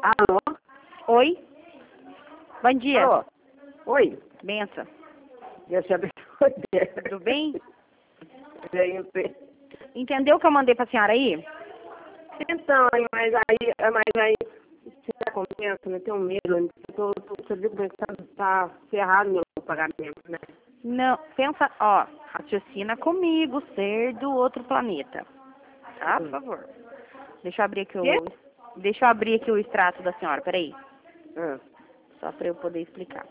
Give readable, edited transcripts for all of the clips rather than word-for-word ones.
Alô? Oi? Bom dia. Alô? Oi? Benção. Deus te abençoe. Tudo bem? Bem, bem. Entendeu o que eu mandei pra senhora aí? Então, mas aí, você tá contento, né? Tenho medo, você viu como é que tá ferrado meu pagamento, né? Não, pensa, ó, raciocina comigo, ser do outro planeta. Tá, por favor. Deixa eu abrir aqui Quê? Deixa eu abrir aqui o extrato da senhora, peraí. Ah, Só pra eu poder explicar.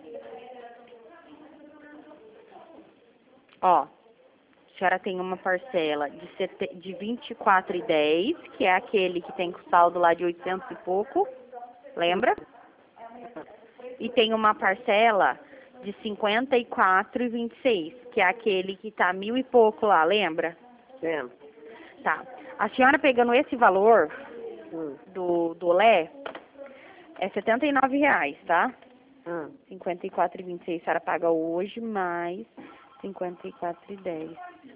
Ó, a senhora tem uma parcela de 24,10, que é aquele que tem saldo lá de 800 e pouco, lembra? E tem uma parcela de 54,26, que é aquele que tá 1.000 e pouco lá, lembra? lembro. Tá. A senhora pegando esse valor do Olé, é R$ 79, tá? 54,26 a senhora paga hoje, mais 54,10.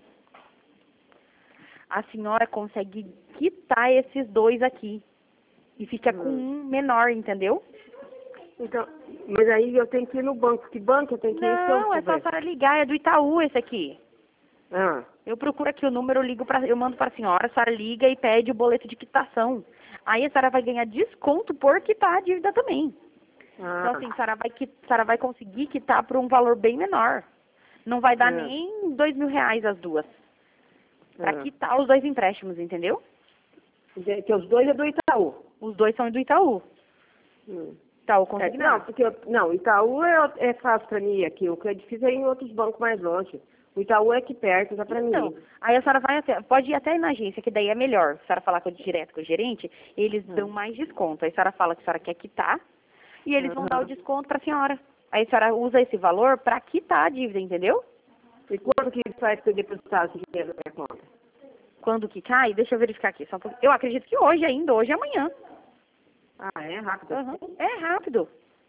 A senhora consegue quitar esses dois aqui. E fica com um menor, entendeu? Então, mas aí eu tenho que ir no banco. Que banco eu tenho que ir? Não, é só a senhora ligar, é do Itaú esse aqui. Ah, Eu procuro aqui o número, eu mando para a senhora liga e pede o boleto de quitação. Aí a senhora vai ganhar desconto por quitar a dívida também. Então assim, a senhora vai conseguir quitar por um valor bem menor. Não vai dar nem R$ 2.000 as duas. Para quitar os dois empréstimos, entendeu? que os dois é do Itaú. Os dois são do Itaú. Itaú Não, consignado. porque Itaú é fácil pra mim aqui. O que é difícil é em outros bancos mais longe. O Itaú é aqui perto, dá pra Então, mim. aí a senhora pode ir até na agência, que daí é melhor. Se a senhora falar direto com o gerente, eles dão mais desconto. Aí a senhora fala que a senhora quer quitar e eles vão dar o desconto pra senhora. Aí a senhora usa esse valor pra quitar a dívida, entendeu? E quando que sai para depositar esse dinheiro na minha conta? Quando que cai, deixa eu verificar aqui. Eu acredito que hoje ainda, hoje e amanhã. Ah, é rápido. É rápido.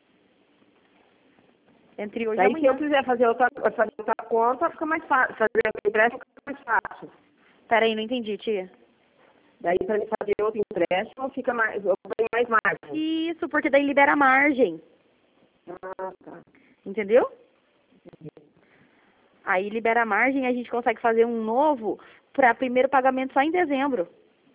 Entre hoje e Daí se eu amanhã. quiser fazer outra conta, fica mais fácil. Fazer o empréstimo fica mais fácil. Peraí, não entendi, tia. Daí para mim fazer outro empréstimo, fica mais, eu ganho mais margem. Isso, porque daí libera a margem. Ah, tá. Entendeu? Aí libera a margem e a gente consegue fazer um novo para primeiro pagamento só em dezembro.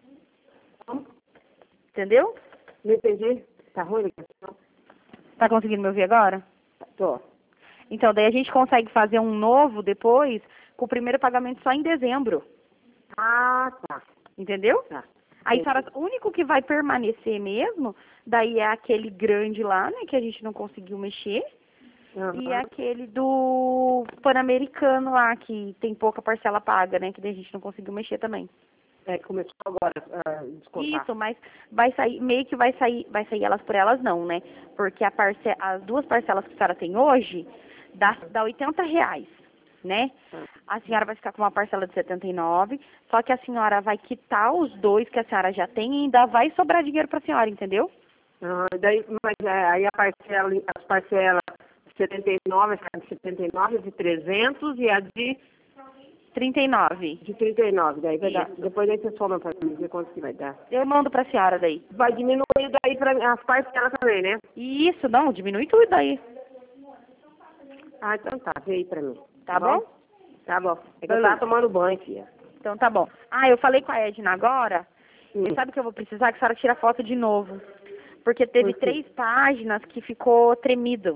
Entendeu? Não entendi. Tá ruim a ligação? Tá conseguindo me ouvir agora? Tô. Então, daí a gente consegue fazer um novo depois com o primeiro pagamento só em dezembro. Ah, tá. Entendeu? Tá. Aí, o único que vai permanecer mesmo, daí é aquele grande lá, né, que a gente não conseguiu mexer. E aquele do Pan-Americano lá, que tem pouca parcela paga, né, que daí a gente não conseguiu mexer também. É, começou agora a descontar. Isso, mas vai sair, meio que vai sair elas por elas não, né? Porque as duas parcelas que a senhora tem hoje dá R$ 80, né? A senhora vai ficar com uma parcela de 79, só que a senhora vai quitar os dois que a senhora já tem e ainda vai sobrar dinheiro para a senhora, entendeu? Daí, mas aí as parcelas 79, a de 79, de 300 e a de 39. de 39. Daí vai dar. Isso. Depois aí você soma para mim ver quanto que vai dar. Eu mando para a senhora daí. Vai diminuir daí para as parcelas também, né? Isso, não, diminui tudo daí. Ah, então tá, vê aí para mim. Tá bom? Tá bom. É que eu tava tomando banho, filha. Então tá bom. Ah, eu falei com a Edna agora. E sabe o que eu vou precisar? Que a senhora tira foto de novo. Porque teve 3 páginas que ficou tremido.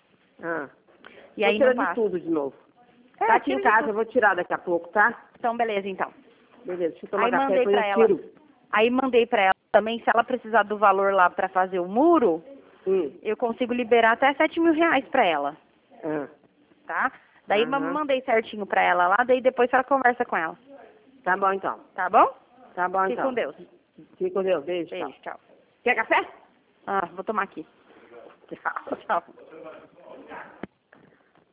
E aí vou não tirar de passa. tudo de novo. Tá aqui em casa, eu vou tirar daqui a pouco, tá? Então, beleza, então. Beleza, deixa eu tomar Aí café, mandei depois pra eu ela. tiro. Aí mandei pra ela também, se ela precisar do valor lá pra fazer o muro, Hum. eu consigo liberar até R$ 7.000 pra ela, tá? Daí mandei certinho pra ela lá, daí depois a senhora conversa com ela. Tá bom, então. Tá bom? Tá bom, Fique então. com Deus. Fique com Deus. Beijo, Beijo, tchau. Quer café? Ah, vou tomar aqui. Tchau.